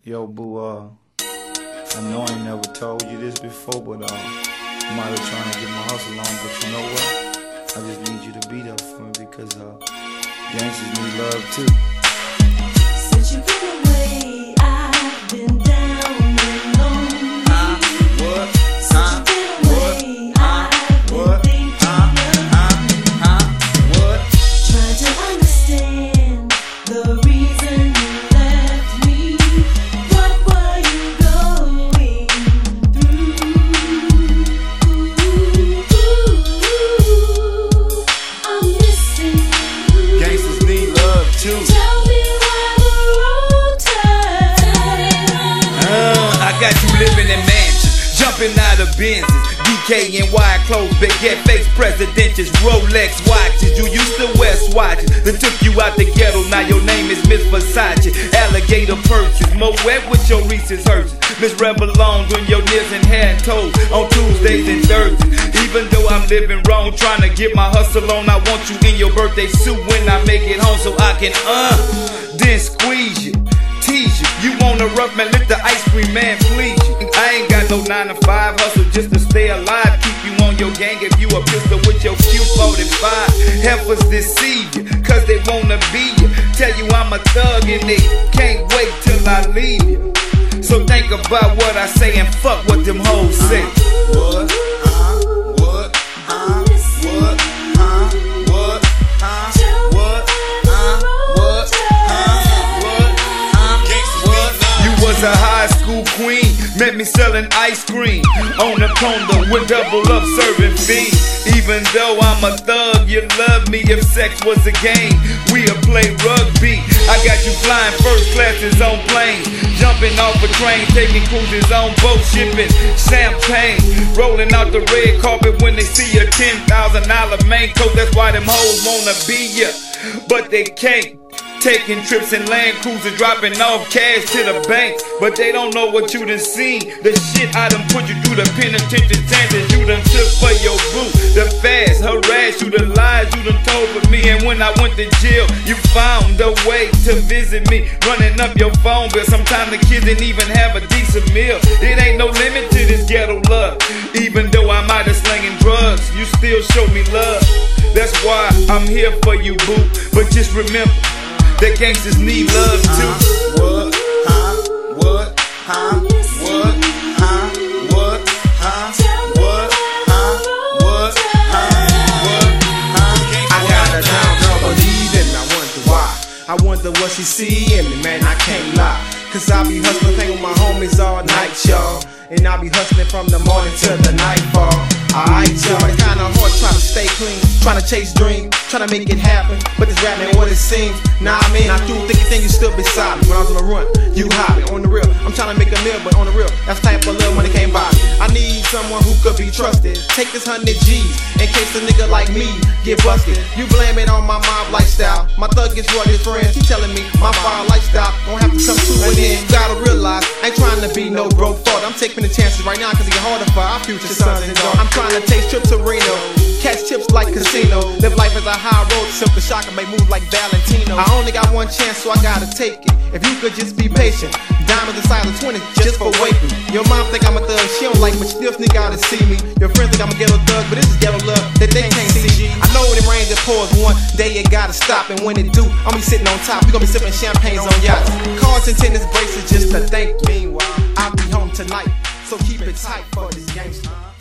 Yo, boo, I know I ain't never told you this before, but I'm out here trying to get my hustle on, but you know what? I just need you to be there for me because gangsters need love too. Since you've been away, I've been down and lonely. What? Since you've been away, I've been thinking What? trying to understand the reason you left me. What were you going through? I'm missing you. Gangsters need love too. Tell me why the road turned. I got you living in mansions, jumping out of Benzes, DK and wide clothes, baguette face presidentials, Rolex watches. You used to wear swatches, then took you out the ghetto. Now your name is Miss Versace. Alligator purses, more wet with your Reese's Hershey's. Miss Revlon doing your nails and hair and toes on Tuesdays and Thursdays. Even though I'm living wrong, trying to get my hustle on, I want you in your birthday suit when I make it home so I can then squeeze you. Tease you. You wanna rough man, let the ice cream man please you. I ain't got no 9 to 5 hustle just to stay alive. Keep you on your gang if you a pistol with your Q45. Heifers deceive you, cause they wanna be you. Tell you I'm a thug and they can't wait till I leave you. So think about what I say and fuck what them hoes say. What? What? I'm missing you. What? You was a high school queen, met me selling ice cream on the corner with double up serving fiends. Even though I'm a thug, you love me if sex was a game. We'll play rugby. I got you flying first classes on planes, jumping off a train, taking cruises on boat, shipping champagne, rolling out the red carpet when they see a $10,000 main coat. That's why them hoes wanna be ya, but they can't. Taking trips in Land Cruisers, dropping off cash to the bank, but they don't know what you done seen. The shit I done put you through, the penitentiary chances you done took for your boo. The fast, harass you, the lies you done told for me. And when I went to jail, you found a way to visit me, running up your phone bill. Sometimes the kids didn't even have a decent meal. It ain't no limit to this ghetto love. Even though I'm out of slinging drugs, you still show me love. That's why I'm here for you, boo. But just remember that gangsters need love too. What? What? What? What? What? I got a down girl believing, I wonder why. I wonder what she see in me, man, I can't lie. Cause I be hustling, hang with my homies all night, y'all. And I be hustling from the morning till the nightfall. Alright, y'all, it's kinda hard trying to stay clean, trying to chase dreams, trying to make it happen. But this rap ain't what it seems. Nah, I mean, I do think you stood beside me when I was on the run. You hopping on the real. I'm trying to make a meal, but on the real, that's the type of little money came by. I need someone who could be trusted. Take this 100 G's in case a nigga like me get busted. You blame it on my mob lifestyle. My thug is what his friends. She telling me my fire lifestyle gon' have to come to an end. You gotta realize I ain't trying to be no broke fault. I'm taking the chances right now cause it get harder for our future sons and daughters. I'm trying to taste trips to Reno, catch chips like casino, live life as a high road, simple shock and make moves like Valentino. I only got one chance, so I gotta take it. If you could just be patient, diamonds inside of 20 just for waiting. Your mom think I'm a thug, she don't like me, but she still sneak out and see me. Your friends think I'm a ghetto thug, but this is ghetto love that they can't see. I know when it rains it pours, one day it gotta stop, and when it do, I'm be sitting on top. We gonna be sipping champagnes on yachts, cars and tennis bracelets just to thank me. Meanwhile, I'll be home tonight, so keep it tight for this gangster.